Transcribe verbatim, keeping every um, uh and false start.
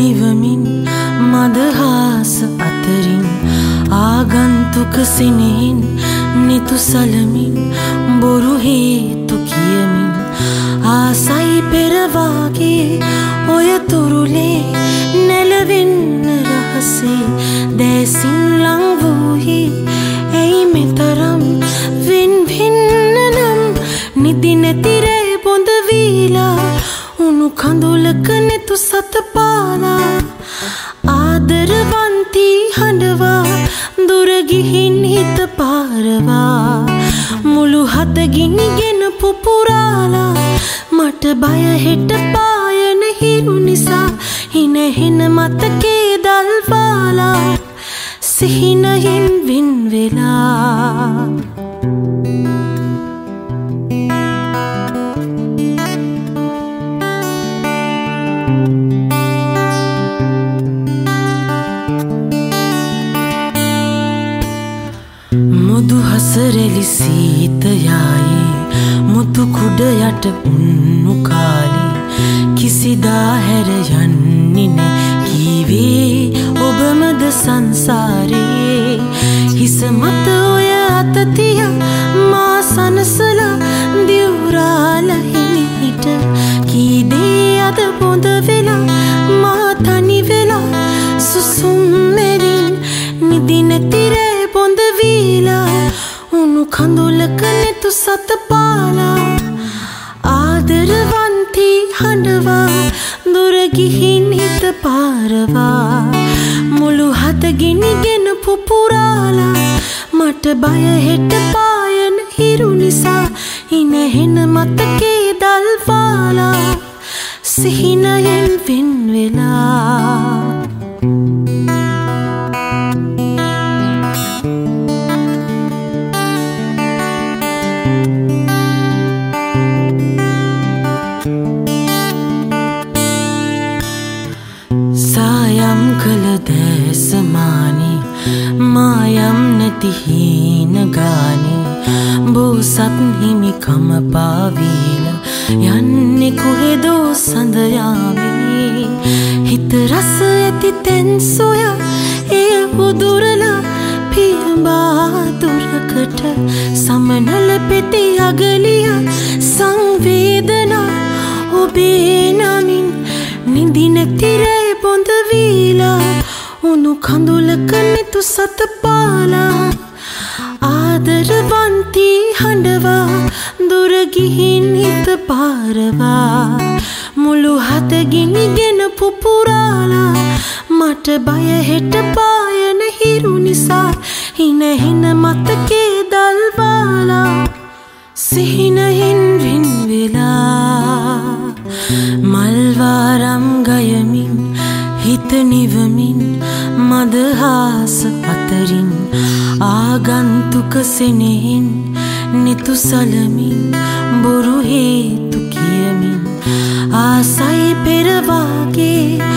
නිවමින් මදහාස අතරින් ආගන්තුක සෙනෙහින් නිතු සලමින් බොරු හේතු කියමින් ආසයි පෙරවාගේ ඔය තුරුලේ නැලවෙන්න රහසේ දැසින් ලං වූහි ඇයි මෙතරම් වෙන් වෙන්න නම් නිදි නැතිරේ බොඳ වීලා උණු කඳුලක නෙතු සත පාලා ආදරවන්ති හඬවා දුර ගිහින් හිත පාරවා මුළු හත ගිනිගෙන පුපුරාලා මට බය හෙට පායන හිරු නිසා හින හින මතකේ දල්වාලා සිහිනයෙන් වින් වෙලා මුදු හසරෙලි සීතයායේ මුතු කුඩ යට උන්නු කාලේ කිසිදා හැර යන්නේ නැ කීවේ ඔබමද සංසාරේ හිස මත ඔය අත තිය මා සනසලා දිවුරාලා හිමිහිට කී දේ අද බොඳ වෙලා මා තනි වෙලා සුසුම් මෙරින් නිදි නැතිරේ බොඳ වීලා උණු කඳුලක නෙතු සත පාලා ආදරවන්ති හඬවා දුර ගිහින් හිත පාරවා මුළු හත ගිනිගෙන පුපුරාලා මට බය හෙට පායන හිරු නිසා හින හෙන මතකේ දල්වාලා සිහිනයෙන් වෙන් වෙලා සායම් කළ දැසමානේ මායම් නැති හීන ගානේ බෝසත් හිමිකම පාවීලා යන්නේ කොහෙදෝ සඳ යාමේ හිත රස ඇති තැන් සොයා එය උදුරලා පියඹා දුරකට සමනල පෙති අගලිය සංවේදනා ඔබේ නමින් නිදි නැතිරේ බොඳ වීලා උණු කඳුලක නෙතු සත පාලා ආදරවන්ති හඬවා දුර ගිහින් හිත පාරවා මුළු හත ගිනිගෙන පුපුරාලා මට බය හෙට පායන හිරු නිසා හින හින මතකේ දල්වාලා සිහිනයෙන් වින් වෙලා මල්වාරම් ගයමින් හිත නිවමින් මදහාස අතරින් ආගන්තුක සෙනෙහින් නිතු සලමින් බොරු හේතු කියමින් ආසයි පෙරවාගේ